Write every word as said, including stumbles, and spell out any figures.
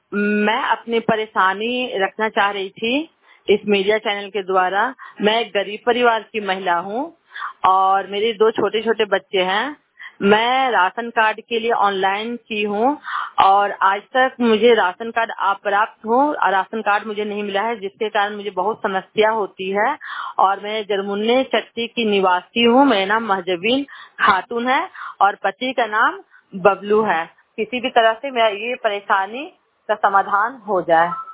मैं अपनी परेशानी रखना चाह रही थी इस मीडिया चैनल के द्वारा। मैं एक गरीब परिवार की महिला हूँ और मेरे दो छोटे छोटे बच्चे हैं। मैं राशन कार्ड के लिए ऑनलाइन की हूँ और आज तक मुझे राशन कार्ड अप्राप्त हूँ और राशन कार्ड मुझे नहीं मिला है, जिसके कारण मुझे बहुत समस्या होती है। और मैं जरमुन्ने चट्टी की निवासी हूँ। मेरा नाम महजबीन खातून है और पति का नाम बबलू है। किसी भी तरह से मेरा ये परेशानी का समाधान हो जाए।